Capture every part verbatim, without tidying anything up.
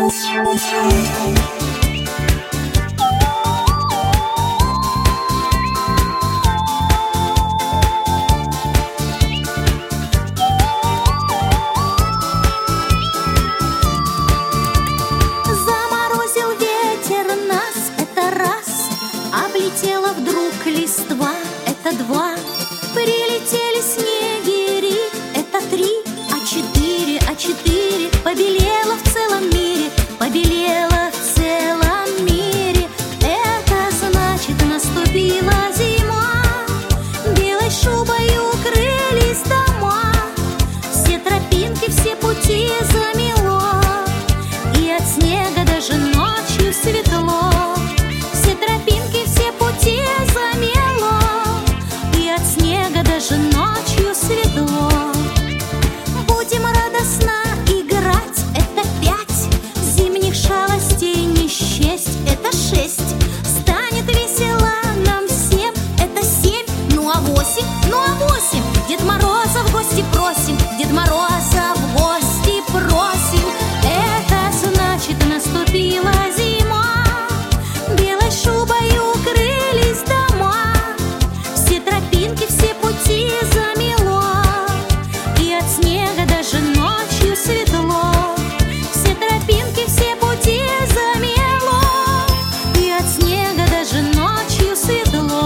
Заморозил ветер нас, это раз. Облетела вдруг листва, это два. Прилетели снегири, это три. А четыре, а четыре побелело в целом мире, побелело в целом мире. Это значит, наступила зима. Белой шубой укрылись дома. Все тропинки, все пути замело, и от снега даже ночью светло. Все тропинки, все пути замело, и от снега даже ночью светло. Будем радостно играть, это пять. Зимних шалостей не счесть, это шесть. Станет весело нам всем, это семь. Ну а восемь, ну а восемь. Дед Мороза в гости просим, Дед Мороза в гости просим. Это значит, наступила зима. Белой шубой укрылись дома. Все тропинки, все пути замело, и от снега даже ночью светло. Все тропинки, все пути замело, и от снега даже ночью светло.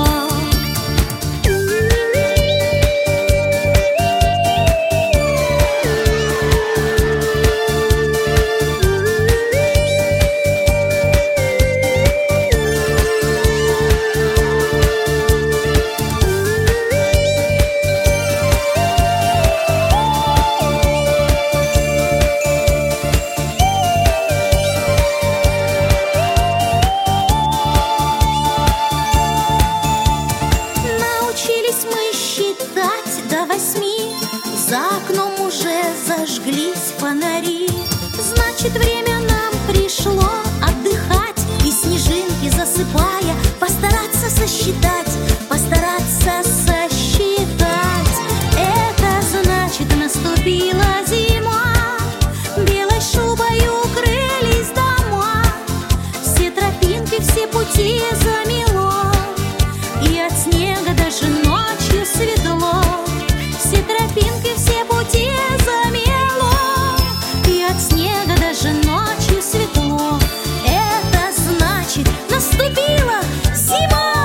Научились мы считать до восьми. За окном уже зажглись фонари. Значит, время нам пришло отдыхать. И снежинки засыпая, постараться сосчитать, постараться сосчитать. Это значит, наступила зима. Белой шубой укрылись дома. Все тропинки, все пути замело, и от снега даже ночью светло. Все тропинки, все пути замело, и от снега даже ночью светло. Это значит, наступила зима.